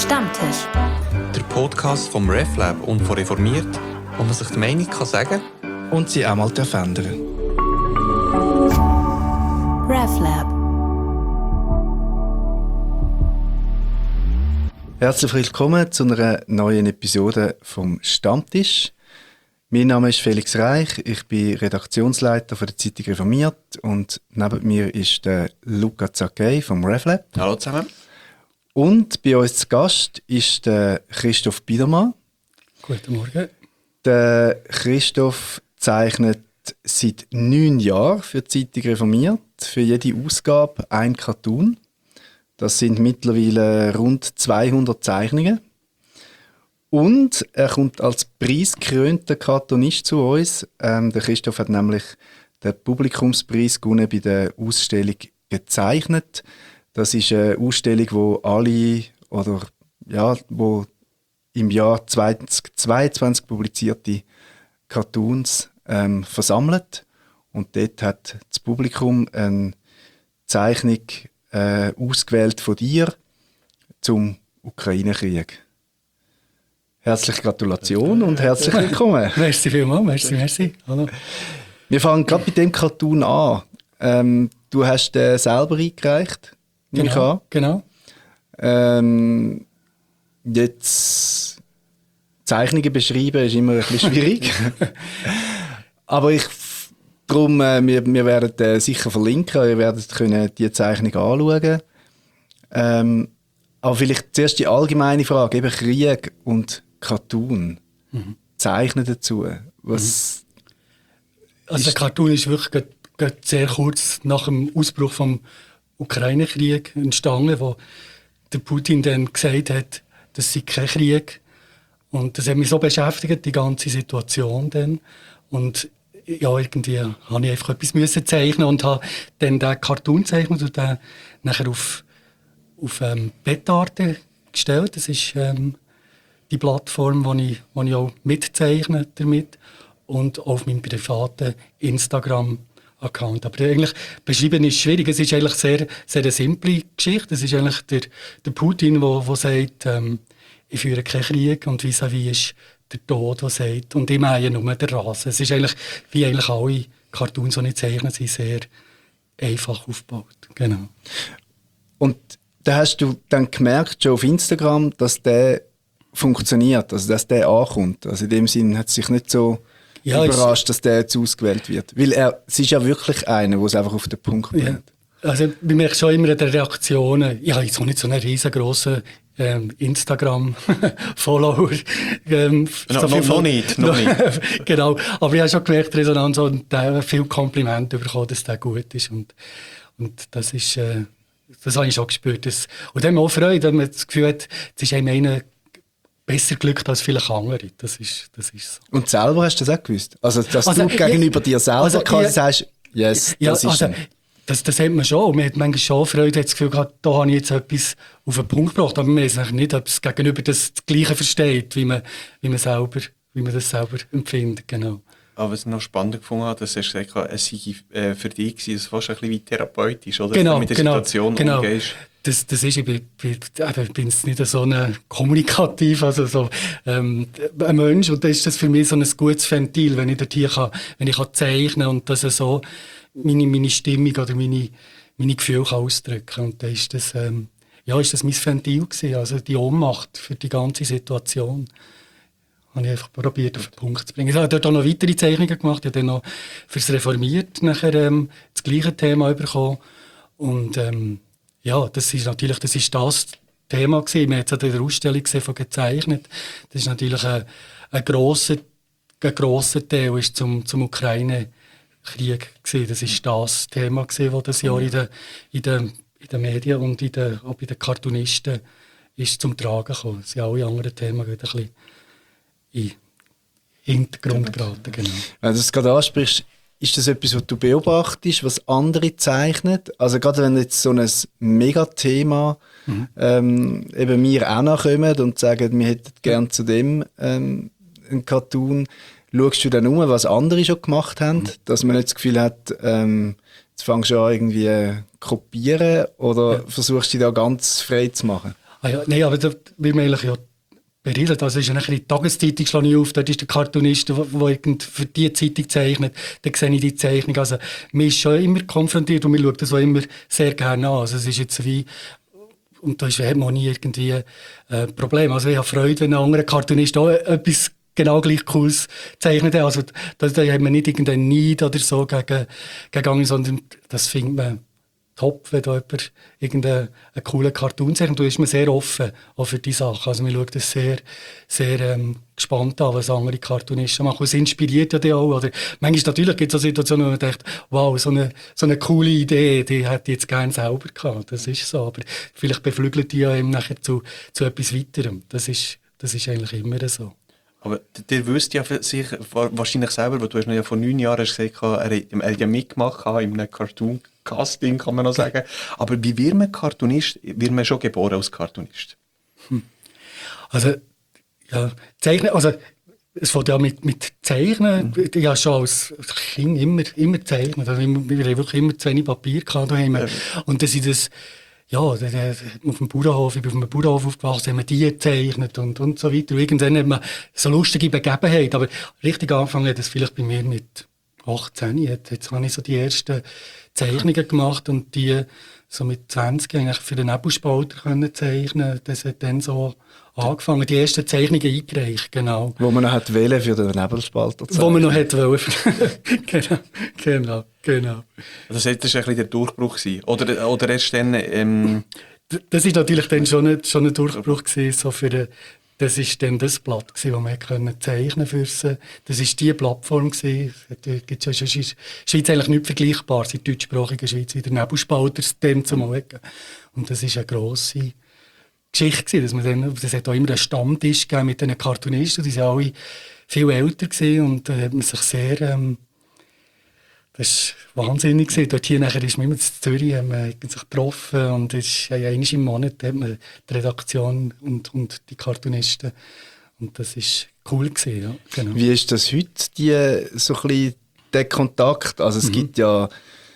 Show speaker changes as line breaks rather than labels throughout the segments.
Stammtisch.
Der Podcast vom RefLab und von Reformiert, wo man sich die Meinung kann sagen
und sie auch mal ändern.
RefLab.
Herzlich willkommen zu einer neuen Episode vom Stammtisch. Mein Name ist Felix Reich, ich bin Redaktionsleiter von der Zeitung Reformiert und neben mir ist der Luca Zacchei vom RefLab.
Hallo zusammen.
Und bei uns zu Gast ist der Christoph Biedermann.
Guten Morgen.
Der Christoph zeichnet seit 9 Jahren für die Zeitung Reformiert, für jede Ausgabe ein Cartoon. Das sind mittlerweile rund 200 Zeichnungen. Und er kommt als preisgekrönter Cartoonist zu uns. Der Christoph hat nämlich den Publikumspreis gewonnen bei der Ausstellung «Gezeichnet». Das ist eine Ausstellung, wo wo im Jahr 2022 publizierte Cartoons versammelt. Und dort hat das Publikum eine Zeichnung ausgewählt von dir zum Ukraine-Krieg. Herzliche Gratulation und herzlich willkommen.
Merci vielmals, merci. Hallo.
Wir fangen gerade mit dem Cartoon an. Du hast den selber eingereicht.
Genau.
Jetzt Zeichnungen beschreiben ist immer ein bisschen schwierig. Aber wir werden sicher verlinken. Ihr werdet die Zeichnung anschauen. Aber vielleicht zuerst die allgemeine Frage, eben Krieg und Cartoon. Zeichnen dazu. Was
Also der Cartoon ist wirklich gerade sehr kurz nach dem Ausbruch vom Ukraine-Krieg entstanden, wo der Putin dann gesagt hat, das sei kein Krieg. Und das hat mich so beschäftigt, die ganze Situation dann. Und ja, irgendwie habe ich einfach etwas müssen zeichnen und habe dann den Cartoon gezeichnet und den nachher auf Betarte gestellt. Das ist die Plattform, wo ich auch mitzeichne damit. Und auf meinem privaten Instagram-Account. Aber eigentlich beschreiben ist schwierig. Es ist eigentlich sehr, sehr eine simple Geschichte. Es ist eigentlich der Putin, der sagt, ich führe keinen Krieg und vis-à-vis ist der Tod, der sagt, und ich meine nur der Rasen. Es ist eigentlich, wie eigentlich alle Cartoons, die ich zeichne, sind sehr einfach aufgebaut. Genau.
Und da hast du dann gemerkt, schon auf Instagram, dass der funktioniert, also dass der ankommt. Also in dem Sinn hat es sich nicht so überrascht, dass der jetzt ausgewählt wird. Weil es ist ja wirklich einer, der es einfach auf den Punkt bringt.
Ja. Also ich merke schon immer in den Reaktionen, ich habe jetzt auch nicht so einen riesengroßen Instagram-Follower.
Noch nicht.
Genau, aber ich habe schon gemerkt, die Resonanz und viel Komplimente bekommen, dass der gut ist. Und das ist, das habe ich schon gespürt. Und dann auch Freude, wenn man das Gefühl hat, es ist einem einer besser glückt als viele andere. Das ist so.
Und selber hast du das auch gewusst? Also, dass du gegenüber dir selber quasi sagst, yes, das ist
also, das hat man schon. Man hat manchmal schon Freude, hat das Gefühl gehabt, da habe ich jetzt etwas auf den Punkt gebracht. Aber man weiß nicht, ob das Gegenüber das Gleiche versteht, wie man das selber empfindet. Genau.
Aber was ich noch spannend gefunden habe, dass du gesagt hast, es sei für dich gewesen, es war fast ein bisschen wie therapeutisch, oder?
Genau,
dass du mit der Situation umgehst.
Das ist, ich bin nicht so ein kommunikativ, also so ein Mensch, und da ist das für mich so ein gutes Ventil, wenn ich dort hier wenn ich zeichnen und das so meine Stimmung oder meine Gefühle ausdrücken kann. Und da ist das, ist das mein Ventil gewesen, also die Ohnmacht für die ganze Situation. Habe ich einfach probiert, auf den Punkt zu bringen. Ich habe dort auch noch weitere Zeichnungen gemacht. Ich habe dann noch fürs Reformiert nachher das gleiche Thema bekommen. Und das ist das Thema gewesen. Wir haben es an der Ausstellung gesehen, von «Gezeichnet». Das ist natürlich ein grosser Teil ist zum Ukraine-Krieg gewesen. Das ist das Thema gewesen, das das Jahr in den Medien und auch bei den Cartoonisten ist zum Tragen gekommen. Es sind alle anderen Themen ein bisschen in den Hintergrund geraten. Genau.
Wenn du das gerade ansprichst, ist das etwas, was du beobachtest, was andere zeichnen? Also gerade wenn jetzt so ein Megathema eben wir auch nachkommen und sagen, wir hätten gerne zu dem einen Cartoon, schaust du dann was andere schon gemacht haben, dass man nicht das Gefühl hat, jetzt fängst du an irgendwie kopieren oder versuchst du dich da ganz frei zu machen?
Ah ja, nein, aber da will man eigentlich ja beredet. Also ist ja nachher die Tageszeitung, schlage ich auf, dort ist der Cartoonist, der für die Zeitung zeichnet, dann sehe ich die Zeichnung. Also man ist schon immer konfrontiert und man schaut das auch immer sehr gerne an. Also es ist jetzt wie, und da hat man auch nie irgendwie Problem. Also ich habe Freude, wenn ein anderer Cartoonist auch etwas genau gleich Cooles zeichnet. Also da hat man nicht irgendeinen Neid oder so gegen, sondern das findet man top, wenn da jemand irgendeinen coolen Cartoon zeichnet. Da ist man sehr offen auch für diese Sachen. Also man schaut das sehr, sehr gespannt an, was andere Cartoonisten machen. Es inspiriert ja die auch. Oder manchmal natürlich gibt es auch Situationen, wo man denkt, wow, so eine coole Idee, die hätte ich jetzt gerne selber gehabt. Das ist so. Aber vielleicht beflügelt die ja eben nachher zu etwas Weiterem. Das ist eigentlich immer so.
Aber der wüsste ja für sich wahrscheinlich selber, weil du hast ihn ja vor 9 Jahren gesagt, er hat ja mitgemacht in einem Cartoon-Casting, kann man noch sagen. Aber wie wird man Cartoonist? Wird man schon geboren als Cartoonist?
Also, ja, Zeichnen, also, es fängt ja mit Zeichnen. Ich habe schon als Kind immer gezeichnet. Also, wir haben wirklich immer zu wenig Papier gehabt daheim. Und das ist das, ja, auf dem Bauernhof, ich bin auf einem Bauernhof aufgewachsen, haben wir die gezeichnet und so weiter. Und irgendwann hat man so lustige Begebenheiten. Aber richtig angefangen hat es vielleicht bei mir mit 18. Jetzt habe ich so die ersten Zeichnungen gemacht und die so mit 20 eigentlich für den Nebelspalter können zeichnen. Das hat dann so angefangen, die ersten Zeichnungen eingereicht, genau.
Wo man noch hat wählen für den Nebelspalter zeichnen.
Wo man noch hätte wollen. Genau.
Das war ein bisschen der Durchbruch gewesen. Oder erst dann...
Das ist natürlich dann schon ein Durchbruch gewesen, so für das ist dann das Blatt gewesen, das man können zeichnen konnte. Das war die Plattform gewesen. Da gibt es ja schon in der Schweiz eigentlich nichts Vergleichbares, in der deutschsprachigen Schweiz, wie der Nebelspalter dem zum Morgen. Und das ist eine grosse Geschichte gewesen, dass man dann, das hat auch immer einen Stammtisch gegeben mit den Cartoonisten, die waren alle viel älter gewesen und da hat man sich sehr, das war wahnsinnig gewesen. Dort hier nachher ist man immer in Zürich, haben wir sich getroffen und es ist ja einmal im Monat hat man die Redaktion und die Cartoonisten und das ist cool gewesen, ja, genau.
Wie ist das heute, so ein bisschen der Kontakt? Also es gibt ja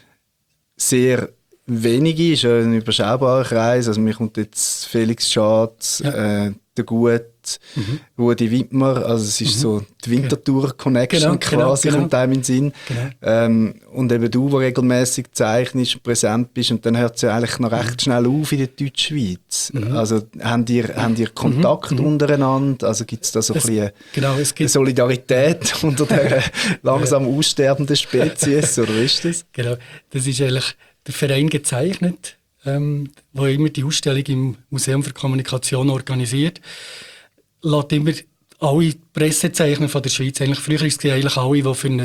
sehr wenige, ist ja ein überschaubarer Kreis. Also mir kommt jetzt Felix Schatz, der Gut, Rudi Wittmer, also es ist so die Winterthur-Connection quasi, kommt einem in den Sinn. Genau. Und eben du, der regelmäßig zeichnest und präsent bist, und dann hört es ja eigentlich noch recht schnell auf in der Deutschschweiz. Also habt ihr Kontakt untereinander? Also gibt es da so ein bisschen eine Solidarität unter der langsam aussterbenden Spezies, oder ist das?
Genau, das ist eigentlich der Verein gezeichnet, wo immer die Ausstellung im Museum für Kommunikation organisiert, lässt immer alle Pressezeichner von der Schweiz, eigentlich früher ist es eigentlich alle, die für eine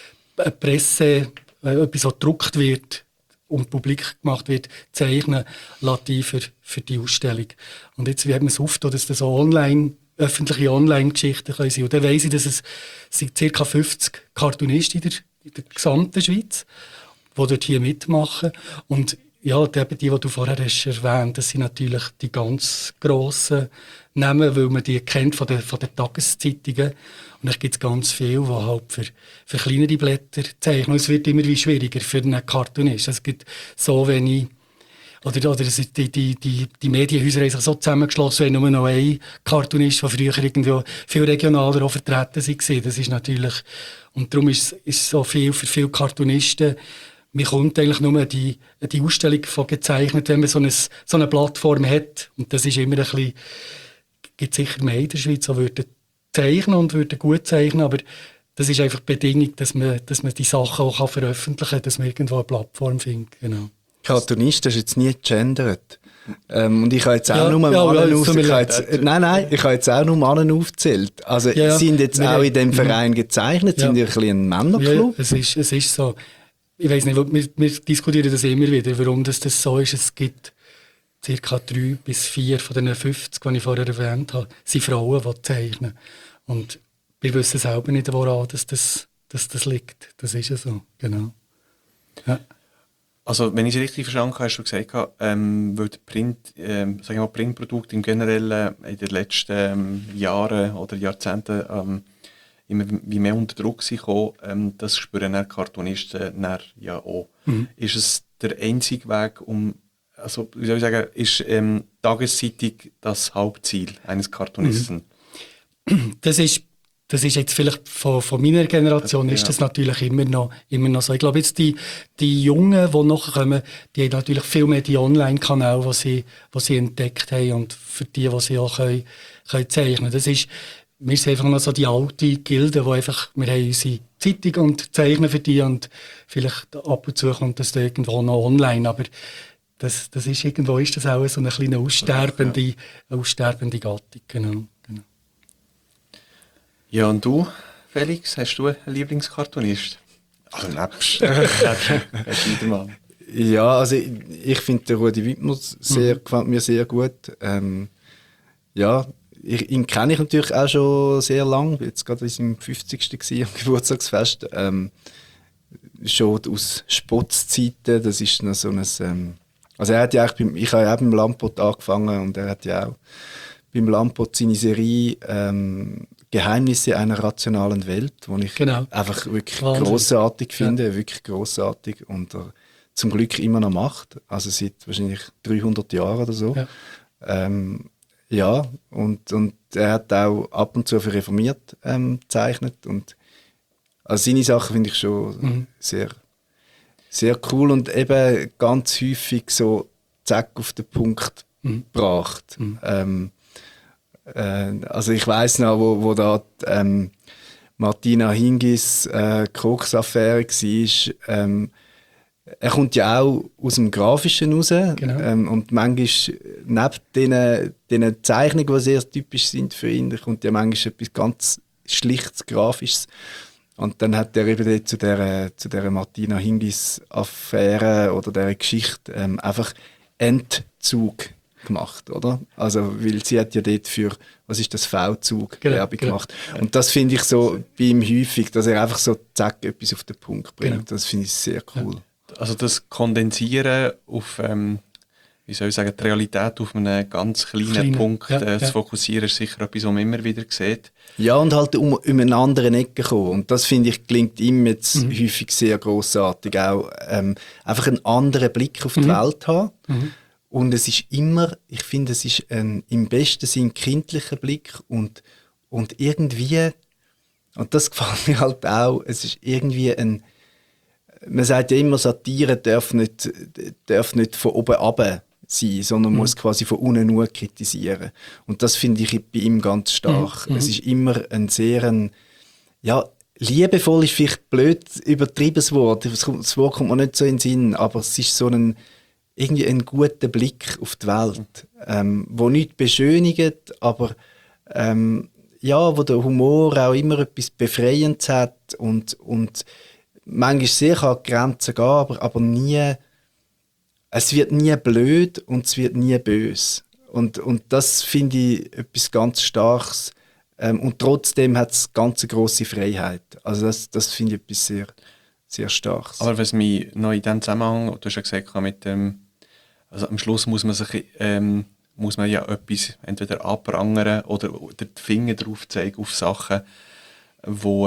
Presse, etwas so gedruckt wird und publik gemacht wird, zeichnen, lässt die für die Ausstellung. Und jetzt wie hat man es aufgetan, dass das so öffentliche Online-Geschichten sein können. Und dann weiss ich, dass es sind ca. 50 Cartoonisten in der gesamten Schweiz, die dort hier mitmachen. Und ja, die du vorher hast erwähnt, das sind natürlich die ganz grossen Namen, weil man die kennt von den Tageszeitungen. Und es gibt ganz viele, die halt für kleinere Blätter zeichnen. Und es wird immer wie schwieriger für einen Cartoonist. Es gibt so wenig, oder die Medienhäuser haben sich so zusammengeschlossen, wenn nur noch ein Cartoonist, der früher irgendwo viel regionaler auch vertreten war. Das ist natürlich, und darum ist so viel für viele Cartoonisten. Man kommt eigentlich nur die Ausstellung von gezeichnet, wenn man so eine Plattform hat. Und das ist immer ein bisschen, gibt sicher mehr in der Schweiz, die würden zeichnen und würden gut zeichnen, aber das ist einfach die Bedingung, dass man die Sachen auch veröffentlichen kann, dass man irgendwo eine Plattform findet. Genau.
Cartoonist hast du jetzt nie gegendert. Und ich habe jetzt auch nur Männer aufgezählt. Ich habe jetzt auch nur Männer aufgezählt. Also sind jetzt auch in diesem Verein gezeichnet? Sind die ein bisschen ein Männerclub?
Ja, es ist so. Ich weiss nicht, wir diskutieren das immer wieder, warum das so ist. Es gibt ca. 3 bis 4 von den 50, die ich vorher erwähnt habe, sind Frauen, die zeichnen. Und wir wissen selber nicht, woran das liegt. Das ist ja so, genau. Ja.
Also, wenn ich es richtig verstanden habe, hast du gesagt, weil Printprodukte im Generellen in den letzten Jahren oder Jahrzehnten immer wie mehr unter Druck gekommen, das spüren dann Cartoonisten ja auch. Ist es der einzige Weg, um also wie soll ich sagen, ist Tageszeitung das Hauptziel eines Cartoonisten?
Das ist jetzt vielleicht von meiner Generation ist
Ja.
das natürlich immer noch so. Ich glaube jetzt die Jungen, die noch kommen, die haben natürlich viel mehr die Online-Kanäle, die sie entdeckt haben und für die sie auch können zeichnen. Wir sind einfach noch so die alte Gilde, wo einfach, wir haben unsere Zeitung und zeichnen für die und vielleicht ab und zu kommt das irgendwo noch online, aber das ist irgendwo ist das auch so eine kleine aussterbende Gattung, genau.
Ja, und du, Felix, hast du einen Lieblingskartonist? Also nebst Scheidermann.
Ja, also ich finde den Rudi Wittmer gefällt mir sehr gut. Ja, ihn kenne ich natürlich auch schon sehr lange. Jetzt gerade in seinem 50. am Geburtstagsfest. Schon aus Spotzzeiten. Das ist noch so ein... also er hat ja ich habe ja auch beim Lampot angefangen und er hat ja auch beim Lampot seine Serie Geheimnisse einer rationalen Welt, die ich einfach wirklich grossartig finde, wirklich grossartig und er zum Glück immer noch macht, also seit wahrscheinlich 300 Jahren oder so. Ja, ja und er hat auch ab und zu für Reformiert gezeichnet und also seine Sachen finde ich schon sehr, sehr cool und eben ganz häufig so zack auf den Punkt gebracht. Also ich weiss noch, wo da Martina Hingis Koks-Affäre war. Er kommt ja auch aus dem Grafischen raus. Genau. Und manchmal, neben diesen Zeichnungen, die sehr typisch sind für ihn, kommt ja manchmal etwas ganz Schlichtes, Grafisches. Und dann hat er eben dort zu der Martina Hingis-Affäre oder dieser Geschichte einfach Endzug gemacht, oder? Also, weil sie hat ja dort für, was ist das, V-Zug Werbung gemacht. Und das finde ich so bei ihm häufig, dass er einfach so zack etwas auf den Punkt bringt. Genau. Das finde ich sehr cool.
Also das Kondensieren auf, wie soll ich sagen, die Realität auf einen ganz kleinen Punkt zu fokussieren, ist sicher etwas, was man immer wieder sieht.
Ja, und halt um eine andere Ecke kommen. Und das, finde ich, gelingt ihm jetzt häufig sehr grossartig. Auch einfach einen anderen Blick auf die Welt haben. Und es ist immer, ich finde, es ist im besten Sinn kindlicher Blick und irgendwie, und das gefällt mir halt auch, es ist irgendwie man sagt ja immer, Satire darf nicht von oben runter sein, sondern muss quasi von unten nur kritisieren. Und das finde ich bei ihm ganz stark. Es ist immer ein sehr, ja, liebevoll ist vielleicht blöd übertriebenes Wort. Das Wort kommt mir nicht so in den Sinn, aber es ist so irgendwie ein guter Blick auf die Welt, wo nicht beschönigt, aber ja, wo der Humor auch immer etwas Befreiendes hat und manchmal sehr an die Grenzen gehen, aber nie, es wird nie blöd und es wird nie böse. Und das finde ich etwas ganz Starkes. Und trotzdem hat es ganz eine grosse Freiheit. Also das finde ich etwas sehr, sehr Starkes.
Aber was mich noch in diesem Zusammenhang, du hast ja gesagt, mit dem, also am Schluss muss man ja etwas entweder abprangern oder den Finger drauf zeigen auf Sachen, wo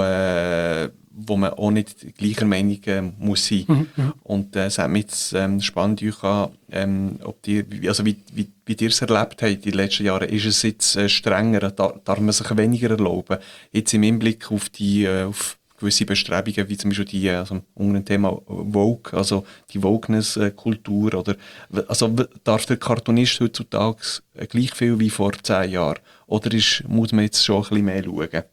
man auch nicht gleicher Meinung muss sein. Und es hat mich spannend ob wie ihr es erlebt habt in den letzten Jahren. Ist es jetzt strenger? Darf man sich weniger erlauben? Jetzt im Hinblick auf auf gewisse Bestrebungen, wie zum Beispiel also unter dem Thema Vogue, also die Wokeness-Kultur, oder also darf der Cartoonist heutzutage gleich viel wie vor 10 Jahren? Oder muss man jetzt schon ein bisschen mehr schauen?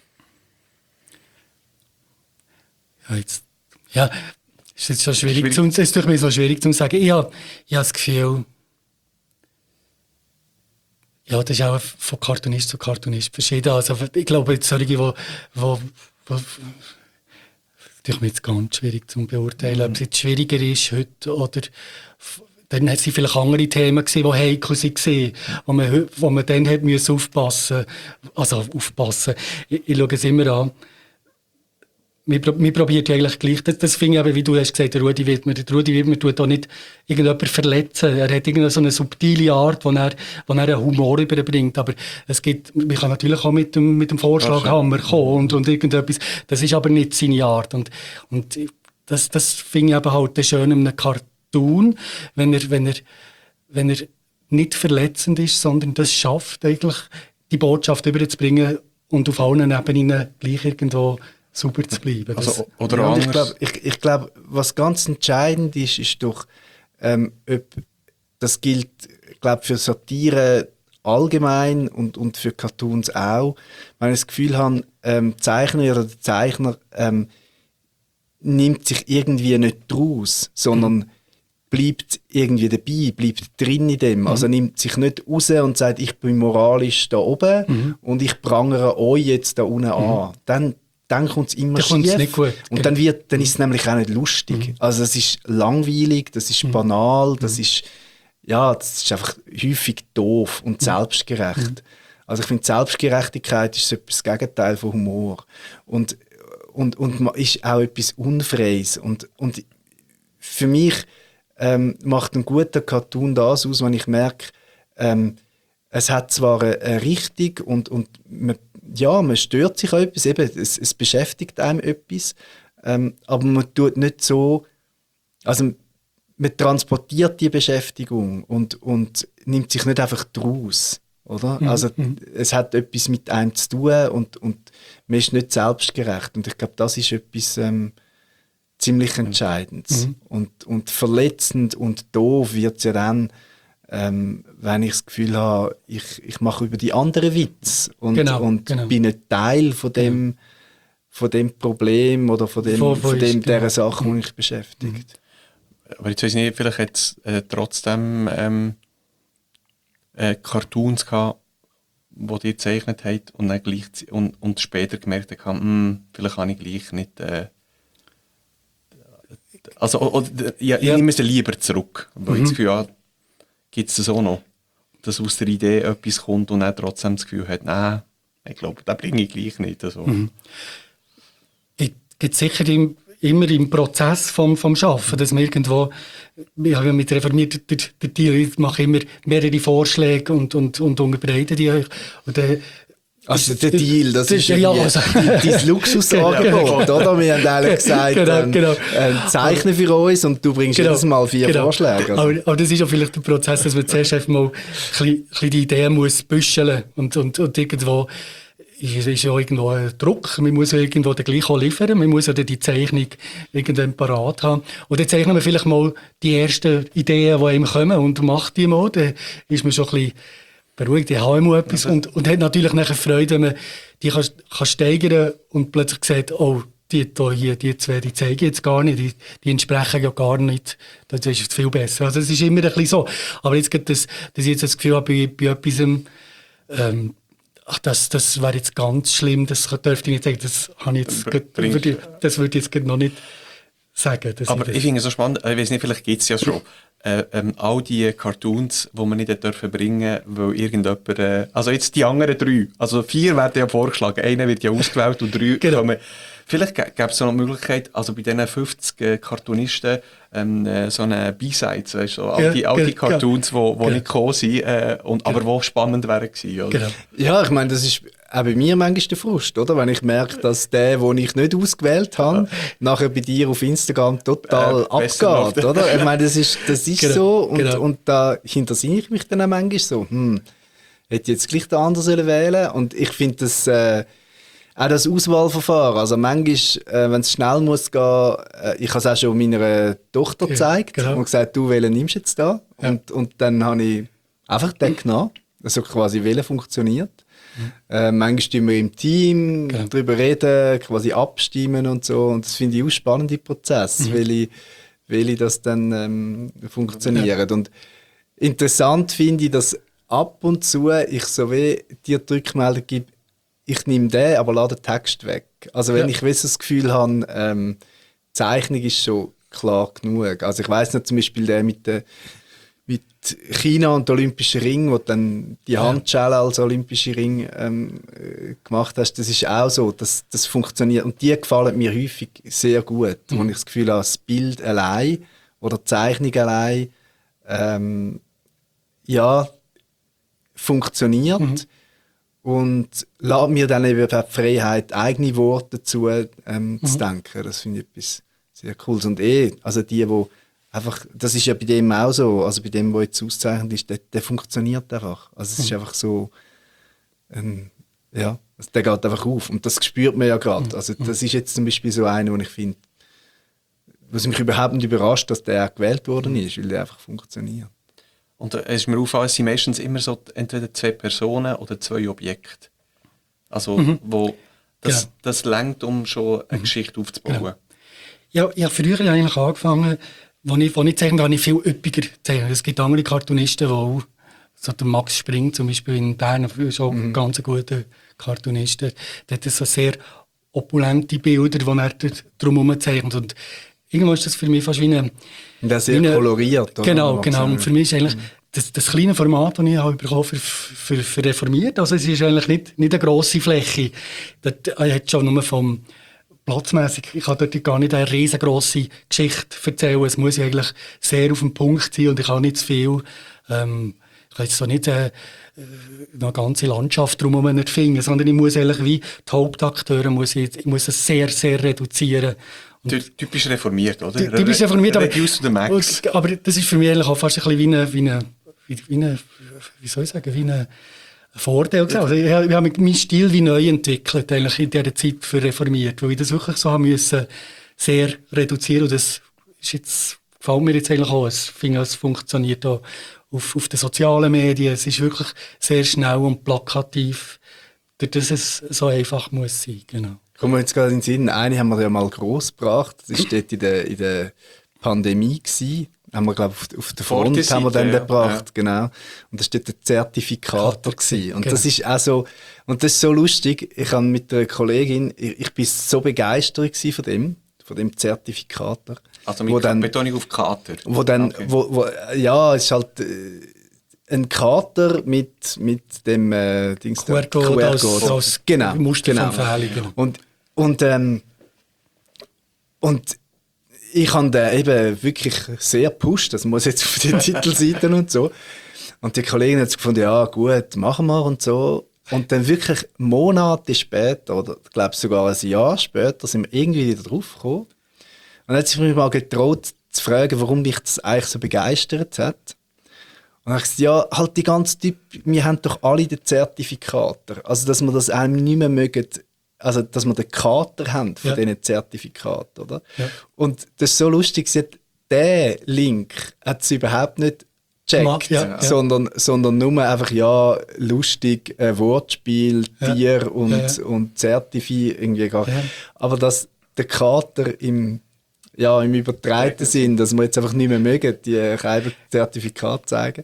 Ja, ist jetzt schon schwierig. Es ist durch mich so schwierig zu sagen. Ich habe das Gefühl, ja, das ist auch von Cartoonist zu Cartoonist verschieden. Also ich glaube, jetzt solche, wo durch mich jetzt ganz schwierig zu beurteilen, ob es jetzt schwieriger ist heute oder dann hat es vielleicht andere Themen gewesen, die heikel waren, wo man dann hat müssen aufpassen. Also aufpassen. Ich schaue es immer an. Wir probieren ja eigentlich gleich. Das finde ich aber, wie du hast gesagt, der Rudi Wittmer tut auch nicht irgendjemanden verletzen. Er hat irgendeine so eine subtile Art, wo er einen Humor überbringt. Aber man kann natürlich auch mit dem Vorschlaghammer kommen und irgendetwas. Das ist aber nicht seine Art. Und das finde ich eben halt schön in einem Cartoon, wenn er wenn er nicht verletzend ist, sondern das schafft, eigentlich die Botschaft überzubringen und auf allen Ebenen gleich irgendwo sauber zu bleiben.
Also, oder
Ja,
anders.
ich glaube, was ganz entscheidend ist, ist doch, ob, das gilt, glaube für Satire allgemein und für Cartoons auch, wenn ich das Gefühl habe, die Zeichnerin oder der Zeichner nimmt sich irgendwie nicht draus, sondern bleibt irgendwie dabei, bleibt drin in dem. Also nimmt sich nicht raus und sagt, ich bin moralisch da oben und ich prangere euch jetzt da unten an. Dann kommt es immer schief.
Nicht gut.
Und dann ist es nämlich auch nicht lustig. Also es ist langweilig, das ist banal, das ist einfach häufig doof und selbstgerecht. Also ich finde, Selbstgerechtigkeit ist so das Gegenteil von Humor. Und ist auch etwas Unfreies. Und für mich macht ein guter Cartoon das aus, wenn ich merke, es hat zwar eine Richtung und man stört sich an etwas, eben, es beschäftigt einem etwas, aber man tut nicht so, also man transportiert die Beschäftigung und nimmt sich nicht einfach draus, oder? Also es hat etwas mit einem zu tun und man ist nicht selbstgerecht und ich glaube, das ist etwas ziemlich Entscheidendes. Und verletzend und doof wird es ja dann, wenn ich das Gefühl habe, ich mache über die anderen Witz und bin nicht Teil von dem Problem oder von dieser Sache, die mich beschäftigt.
Aber jetzt weiss ich nicht, vielleicht hat es trotzdem Cartoons gehabt, die die gezeichnet haben und dann und später gemerkt haben, vielleicht habe ich gleich nicht... ich nehme es lieber zurück, weil ich das Gefühl habe, gibt es das auch noch, dass aus der Idee etwas kommt und dann trotzdem das Gefühl hat, nein, ich glaube, das bringe ich gleich nicht. Also.
Gibt sicher immer im Prozess vom Arbeiten, dass man irgendwo, ich habe ja mit reformiert der Deal, ich mache immer mehrere Vorschläge und unterbreite die euch. Und
also der Deal, das ist
ja, also,
dein Luxusangebot, oder? Wir haben alle gesagt, zeichne für uns und du bringst jedes Mal 4 Vorschläge. Also.
Aber das ist ja vielleicht der Prozess, dass man zuerst einfach mal ein bisschen die Ideen muss büscheln und irgendwo ist ja irgendwo ein Druck, man muss ja irgendwo den gleich auch liefern, man muss ja die Zeichnung irgendwann parat haben. Und dann zeichnen wir vielleicht mal die ersten Ideen, die einem kommen und macht die mal, dann ist man schon ein bisschen beruhigt, ich habe immer etwas und hat natürlich nachher Freude, wenn man die kann steigern und plötzlich sieht, oh, die zwei, die zeigen jetzt gar nicht, die entsprechen ja gar nicht, das ist viel besser. Also es ist immer ein bisschen so. Aber jetzt gibt es, dass ich jetzt das Gefühl habe, bei etwas, das wäre jetzt ganz schlimm, das dürfte ich nicht sagen, das würde ich jetzt noch nicht sagen.
Aber ich finde es so spannend, ich weiß nicht, vielleicht gibt es ja schon all die Cartoons, die man nicht dürfen bringen, weil irgendjemand, also jetzt die anderen 3, also 4 werden ja vorgeschlagen, einer wird ja ausgewählt und 3 kommen. Vielleicht gäbe es noch eine Möglichkeit, also bei diesen 50 Cartoonisten so eine B-Sides, weißt du, so all die Cartoons, die nicht gekommen sind, aber die spannend wären gewesen, oder?
Genau. Ja, ich meine, das ist auch bei mir manchmal der Frust, oder? Wenn ich merke, dass der, den ich nicht ausgewählt habe, nachher bei dir auf Instagram total abgeht, oder? Ich meine, das ist so und da hintersinne ich mich dann auch manchmal so, hätte jetzt gleich den anderen wählen sollen und ich finde das... auch das Auswahlverfahren, also manchmal, wenn es schnell muss gehen, ich habe es auch schon meiner Tochter gezeigt und gesagt, du, welchen nimmst du jetzt da? Und dann habe ich einfach den genommen, also quasi, welcher funktioniert. Manchmal tun wir im Team darüber reden, quasi abstimmen und so und das finde ich auch spannende Prozess, welche das dann funktioniert. Und interessant finde ich, dass ab und zu ich so wie dir die Rückmeldung gebe, ich nehme den, aber lade den Text weg. Also wenn ich das Gefühl habe, Zeichnung ist schon klar genug. Also ich weiss nicht, zum Beispiel der mit China und den Olympischen Ring, wo dann die Handschelle als Olympische Ring gemacht hast, das ist auch so, das funktioniert. Und die gefallen mir häufig sehr gut, wo ich das Gefühl habe, das Bild allein oder die Zeichnung allein funktioniert. Und lässt mir dann eben die Freiheit, eigene Worte dazu zu denken. Das finde ich etwas sehr Cooles. Und also die auch einfach, das ist ja bei dem auch so, also bei dem, der jetzt auszeichnet ist, der funktioniert einfach. Also es ist einfach so, ja, also der geht einfach auf und das spürt man ja gerade. Also das ist jetzt zum Beispiel so einer, wo ich finde, was mich überhaupt nicht überrascht, dass der gewählt worden ist, weil der einfach funktioniert.
Und es ist mir aufgefallen, es sind meistens immer so entweder 2 Personen oder 2 Objekte. Also, wo das reicht, um schon eine Geschichte aufzubauen.
Ja, ich habe früher eigentlich angefangen, als ich zeichne, habe ich viel üppiger gezeichnet. Es gibt andere Cartoonisten, die auch, so der Max Spring zum Beispiel in Bern, ist auch ein ganz guter Cartoonist. Der hat so sehr opulente Bilder, die er drumherum zeichnet. Und irgendwann ist das für mich fast wie eine...
Das sehr koloriert.
Genau. Und für mich ist eigentlich das kleine Format, das ich habe bekommen für reformiert. Also es ist eigentlich nicht eine grosse Fläche. Dort, ich hätte schon nur vom platzmässig, ich kann dort gar nicht eine riesengroße Geschichte erzählen. Es muss eigentlich sehr auf den Punkt sein und ich kann nicht zu viel. Ich kann jetzt so nicht eine ganze Landschaft drumherum nicht finden, sondern ich muss eigentlich wie die Hauptakteure ich muss es sehr, sehr reduzieren.
Typisch reformiert, oder?
Typisch reformiert, aber,
Reduce to the max.
Aber das ist für mich eigentlich auch fast ein bisschen wie eine wie soll ich sagen, wie ein Vorteil gewesen. Also ich habe meinen Stil wie neu entwickelt, eigentlich in dieser Zeit für reformiert, weil ich das wirklich so haben müssen, sehr reduzieren. Und das ist jetzt, gefällt mir jetzt eigentlich auch. Ich finde, es funktioniert auch auf den sozialen Medien. Es ist wirklich sehr schnell und plakativ, dass es so einfach muss sein. Genau.
Kommen wir jetzt gerade in den Sinn. Eine haben wir ja mal gross gebracht. Das war dort in der Pandemie gewesen. Haben wir, glaube ich, auf der Front haben wir den gebracht. Ja. Genau. Und das war dort der Zertifikator gewesen. Und das ist auch so, und das ist so lustig. Ich habe mit einer Kollegin, ich bin so begeistert von dem Zertifikator.
Also mit Betonung auf Kater.
Wo dann, okay. Ja, es ist halt ein Kater mit dem
QR-Code als
genau,
Musterempfehlung.
Genau. Und ich habe den eben wirklich sehr gepusht, das muss jetzt auf die Titelseiten und so. Und die Kollegin hat gefunden, ja gut, machen wir und so. Und dann wirklich Monate später, oder ich glaube sogar ein Jahr später, sind wir irgendwie wieder drauf gekommen. Und dann hat sie mich mal getraut zu fragen, warum mich das eigentlich so begeistert hat. Und dann habe ich gesagt, ja, halt die ganze Typ, wir haben doch alle den Zertifikator. Also, dass wir das einem nicht mehr mögen, also, dass wir den Kater haben von diesen Zertifikaten, oder? Ja. Und das ist so lustig, der Link hat sie überhaupt nicht gecheckt, sondern nur einfach, ja, lustig, Wortspiel, Tier und Zertifi irgendwie gar. Ja. Aber dass der Kater im übertragenen Sinn, dass wir jetzt einfach nicht mehr mögen, die Zertifikate zeigen,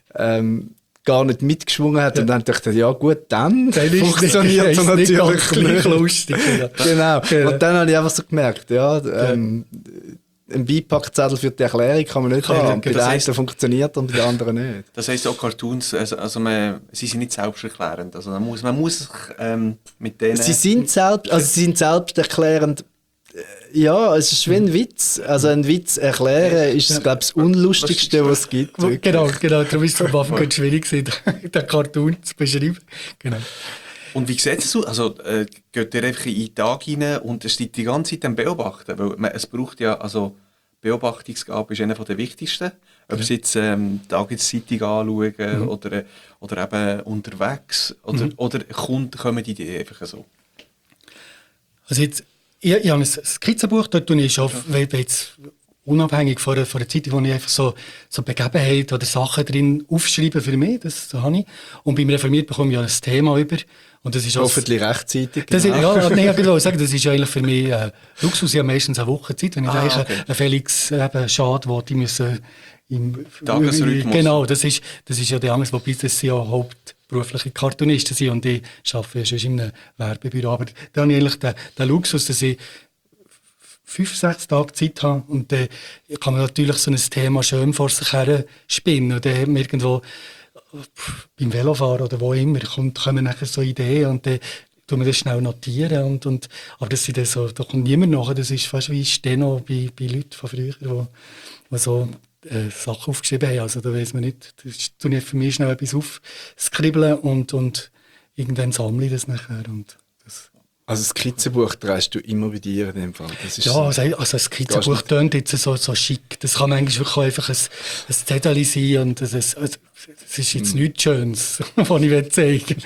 gar nicht mitgeschwungen hat und dann dachte ich, ja gut, dann funktioniert es natürlich nicht.
Lustig.
Genau. Und dann habe ich einfach so gemerkt, ein Beipackzettel für die Erklärung kann man nicht haben. Bei der einen funktioniert und bei der anderen nicht.
Das heisst auch Cartoons, sie sind nicht selbsterklärend. Also man muss sich mit denen...
Sie sind selbsterklärend. Ja, es ist wie ein Witz. Also ein Witz erklären ist, glaube ich, das Unlustigste, was es gibt.
Genau. Darum ist es am Anfang schwierig, den Cartoon zu beschreiben. Genau.
Und wie sieht es aus? Also geht ihr einfach in den Tag rein und es steht die ganze Zeit am Beobachten? Weil es braucht ja, also Beobachtungsgabe ist einer der wichtigsten. Ob es jetzt Tageszeitung anschauen oder eben unterwegs oder kommen die Ideen einfach so?
Also jetzt, ich habe ein Skizzenbuch, dort tue ich schon, jetzt unabhängig von der Zeitung, wo ich einfach so Begebenheiten oder Sachen drin aufschreibe für mich, das habe ich. Und beim Reformiert bekomme ich ja ein Thema über. Und das ist
hoffentlich rechtzeitig.
Das genau. Ich will sagen, das ist eigentlich für mich Luxus, ja meistens eine Woche Zeit. Wenn ich einen Felix Schad will, die müssen im
Tagesrhythmus.
Genau, das ist ja die Angst, wobei das ja hauptberufliche Cartoonisten sind und ich arbeite ja schon in einem Werbebüro. Aber da habe ich eigentlich den Luxus, dass ich 5-6 Tage Zeit habe und dann kann man natürlich so ein Thema schön vor sich her spinnen und dann hat man irgendwo beim Velofahren oder wo immer kommen nachher so Ideen und dann tun wir das schnell notieren aber das sind dann so, da kommt niemand nach, das ist fast wie Steno bei Leuten von früher, die so Sachen aufgeschrieben haben, also da weiss man nicht, das tue ich für mich schnell etwas aufskribbeln und irgendwann sammle ich das nachher und das.
Also das Skizzenbuch trägst du immer bei dir in dem Fall? Das ist
ja,
so,
also ein Skizzenbuch tönt jetzt so schick. Das kann manchmal wirklich auch einfach ein Zettel sein und es ist jetzt nichts Schönes, was ich zeigen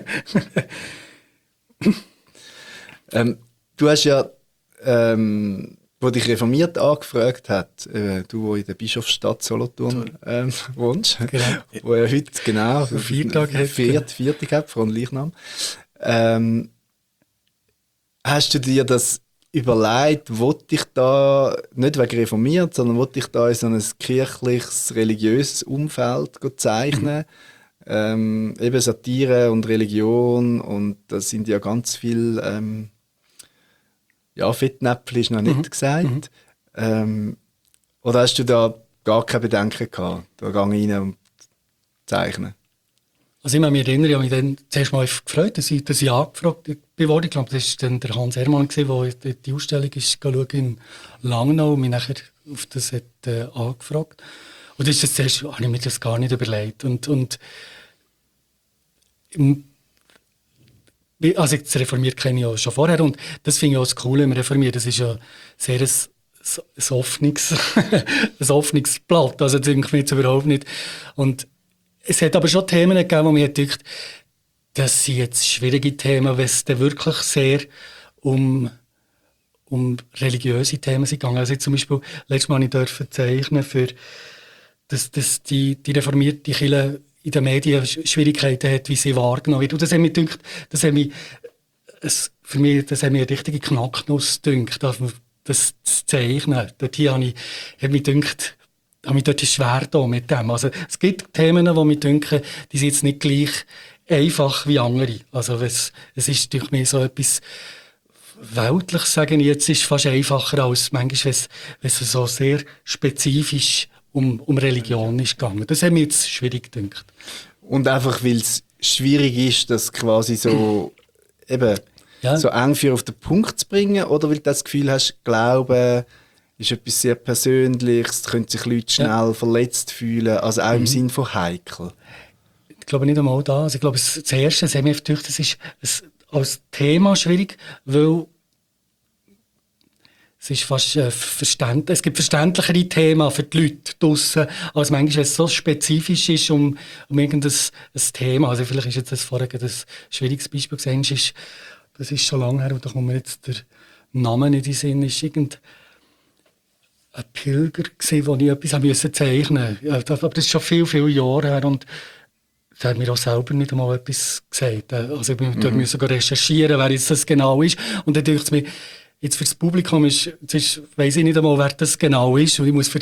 will.
du hast ja, wo dich reformiert angefragt hat, du, wo in der Bischofsstadt Solothurn wohnst,
Genau.
wo ja heute genau
Viertag hat.
Viertag hat, von Leichnam. Hast du dir das überlegt, wollte ich da, nicht wegen reformiert, sondern wollte ich da in so ein kirchliches, religiöses Umfeld zeichnen? Eben Satire und Religion und da sind ja ganz viele Fettnäpfel ist noch nicht gesagt. Oder hast du da gar keine Bedenken gehabt? Da gehe ich rein und zeichne.
Also ich mich erinnere, ich habe mich dann zuerst mal gefreut, dass ich angefragt wurde. Ich glaube, das war dann der Hans Hermann, der die Ausstellung ist schauen in Langnau und mich nachher auf das hat, angefragt. Und das ist das zuerst, habe ich mir das gar nicht überlegt. Also das Reformiert kenne ich ja schon vorher und das finde ich auch das Coole im Reformiert. Das ist ja sehr ein offenes Blatt, also das denke ich mir jetzt überhaupt nicht. Und es hat aber schon Themen gegeben, wo mir gedacht, das sind jetzt schwierige Themen, wenn es dann wirklich sehr um religiöse Themen sind gegangen. Also zum Beispiel, letztes Mal durfte ich zeichnen, dass die reformierte Kirche in den Medien Schwierigkeiten hat, wie sie wahrgenommen wird. Und das hat mich gedacht, das hat mich eine richtige Knacknuss gedacht, das zu zeichnen. Dort hier habe mich dort schwer da mit dem. Also, es gibt Themen, die mich denken, die sind jetzt nicht gleich einfach wie andere. Also, es ist durch mich so etwas Weltliches, sagen ich jetzt, ist fast einfacher als manchmal, wenn es so sehr spezifisch um Religion ist gegangen. Das hat mir jetzt schwierig gedacht.
Und einfach, weil es schwierig ist, das quasi so eben so eng für auf den Punkt zu bringen, oder weil du das Gefühl hast, Glauben ist etwas sehr Persönliches, können sich Leute schnell verletzt fühlen, also auch im Sinn von heikel.
Ich glaube nicht einmal das. Also ich glaube, das Erste, das hat mir gedacht, das ist als Thema schwierig, weil es ist fast es gibt verständlichere Themen für die Leute draussen, als manchmal, wenn es so spezifisch ist um irgendein Thema. Also vielleicht ist jetzt das vorher ein schwieriges Beispiel gesehen, das ist schon lange her, und da kommt mir jetzt der Name nicht in den Sinn, ist irgendein Pilger gewesen, wo ich etwas zeichnen musste. Aber das ist schon viele Jahre her und da hat mir auch selber nicht einmal etwas gesagt. Also ich musste recherchieren, wer jetzt das genau ist. Und dann dachte ich mir, jetzt für das Publikum weiss ich nicht einmal, wer das genau ist. Und ich muss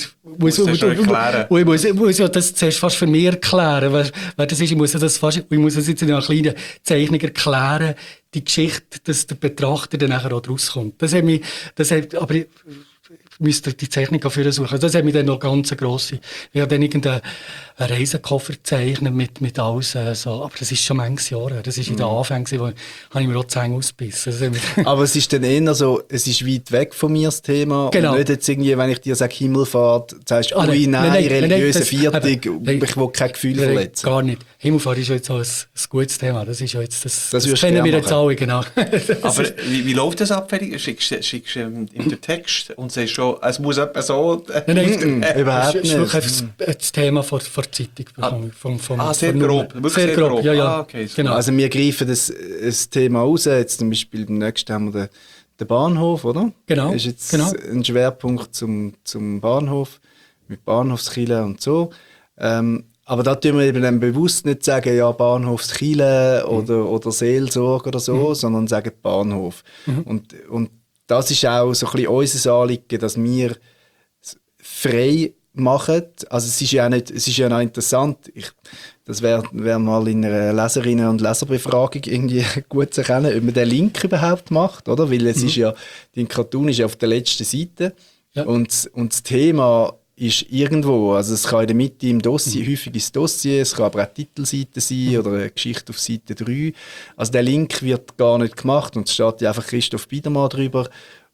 ja das zuerst fast für mich erklären, wer das ist. Ich muss es jetzt in einer kleinen Zeichnung erklären, die Geschichte, dass der Betrachter dann nachher auch rauskommt. Aber ich müsste die Zeichnung dafür suchen. Das hat mich dann noch ganz grosse. Ich habe dann irgendeinen Reisekoffer gezeichnet mit alles so. Aber das ist schon manches Jahr her. Das war in den Anfängen, wo habe ich mir auch die Zähne ausgebissen.
Aber es ist dann eher so, es ist weit weg von mir, das Thema.
Genau.
Und nicht jetzt irgendwie, wenn ich dir sage Himmelfahrt, sagst du, religiöse Viertung, ich will kein Gefühl verletzen.
Gar nicht. Himmelfahrt ist ja jetzt auch ein gutes Thema. Das ist ja jetzt, das
kennen
wir jetzt alle, genau.
Aber wie läuft das ab? Schickst du in den Text und sagst schon, es muss etwa so...
Nein,
überhaupt
nicht.
nicht.
Das ist das Thema von der Zeitung bekommen.
Sehr grob.
Sehr grob, ja.
Okay,
genau.
Also wir greifen das Thema raus. Jetzt zum Beispiel beim nächsten haben wir den Bahnhof, oder?
Genau.
Das ist jetzt ein Schwerpunkt zum Bahnhof, mit Bahnhofskirche und so. Aber da tun wir eben dann bewusst nicht sagen, ja, Bahnhofskirche oder Seelsorge oder so, sondern sagen Bahnhof. Und das ist auch so ein bisschen unser Anliegen, dass wir frei machen. Also es ist ja noch interessant. Das wäre mal in einer Leserinnen- und Leserbefragung irgendwie gut zu erkennen, ob man den Link überhaupt macht, oder? Weil es ist ja, dein Cartoon ist ja auf der letzten Seite und das Thema ist irgendwo, also es kann in der Mitte im Dossier, häufig ist Dossier, es kann aber auch Titelseite sein oder eine Geschichte auf Seite 3. Also der Link wird gar nicht gemacht und es steht ja einfach Christoph Biedermann drüber.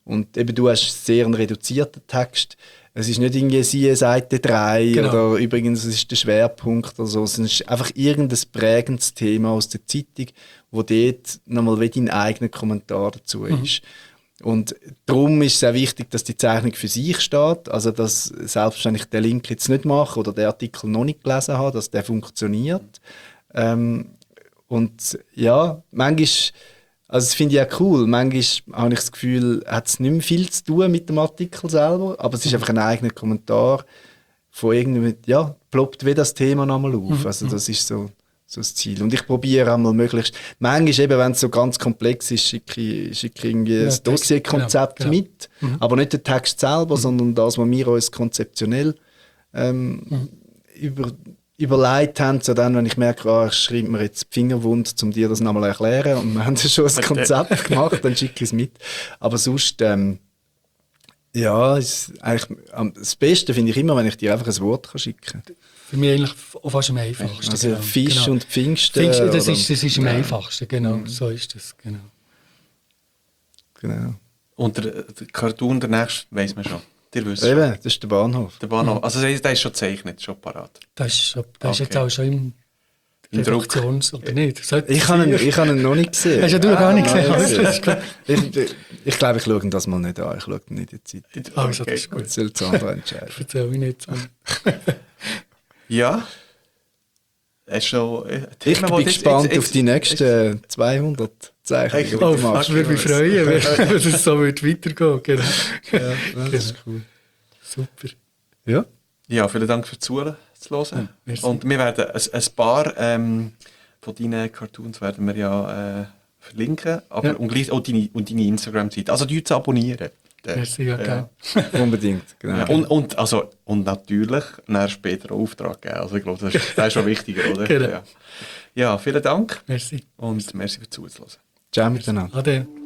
Und eben, du hast sehr einen reduzierten Text. Es ist nicht irgendwie siehe Seite 3
Genau.
oder übrigens, es ist der Schwerpunkt oder so. Es ist einfach irgendein prägendes Thema aus der Zeitung, wo dort nochmal wie dein eigener Kommentar dazu ist. Und darum ist es auch wichtig, dass die Zeichnung für sich steht. Also, dass selbst wenn ich den Link jetzt nicht mache oder den Artikel noch nicht gelesen habe, dass der funktioniert. Und ja, manchmal, also das finde ich auch cool, manchmal habe ich das Gefühl, hat es nicht mehr viel zu tun mit dem Artikel selber, aber es ist einfach ein eigener Kommentar von irgendeinem, ja, ploppt wie das Thema nochmal auf. Also das ist so das Ziel. Und ich probiere einmal möglichst, manchmal eben, wenn es so ganz komplex ist, schicke ich irgendwie ein Dossierkonzept
genau.
mit, aber nicht den Text selber, sondern das, was wir uns konzeptionell überlegt haben, so dann, wenn ich merke, ich schreibe mir jetzt die Finger wund, um dir das nochmal zu erklären und wir haben schon ein Konzept gemacht, dann schicke ich es mit. Aber sonst, ja, ist eigentlich, das Beste finde ich immer, wenn ich dir einfach ein Wort schicken kann.
Für mich eigentlich auch fast am einfachsten.
Also
genau.
Fisch
Genau.
und Pfingsten.
Das ist am einfachsten, genau. So ist das, genau.
Genau.
Und der Cartoon, der nächste, weiss man schon. Ihr wisst schon.
Eben, das ist der Bahnhof.
Der Bahnhof. Also der ist schon gezeichnet, schon parat.
Das ist
Okay.
jetzt auch schon im
Druck.
Redaktions- oder nicht?
Ich habe ihn noch nicht gesehen.
Hast ja du noch gar nicht gesehen?
nein,
Das ist gut.
Ich glaube, ich schaue ihn das mal nicht an. Ich schaue ihn nicht in die Zeit.
Also, das ist gut.
Das soll das andere entscheiden.
Erzähl mich nicht so.
Ja. Es ist schon
Ich bin gespannt auf die nächsten 200 Zeichnungen. die
Oh,
du machst.
Ich würde mich freuen, wenn es so weitergehen. Genau.
Ja, das ist cool.
Super.
Ja.
Ja, vielen Dank fürs Zuhören.
merci.
Und wir werden ein paar von deinen Cartoons werden wir ja verlinken, aber
Ja.
und gleich auch deine Instagram-Seite. Also die zu abonnieren.
Merci, ja, geil.
Unbedingt. Genau.
Ja, und natürlich dann später einen Auftrag geben. Also ich glaube, das ist schon wichtiger, oder?
Genau.
Ja. Ja, vielen Dank
Merci.
und merci fürs Zuhören.
Ciao miteinander.
Ade.